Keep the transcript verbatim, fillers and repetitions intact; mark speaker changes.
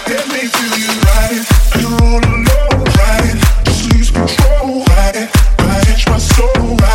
Speaker 1: You're all alone, ride it, just lose control, ride it, ride it, my soul.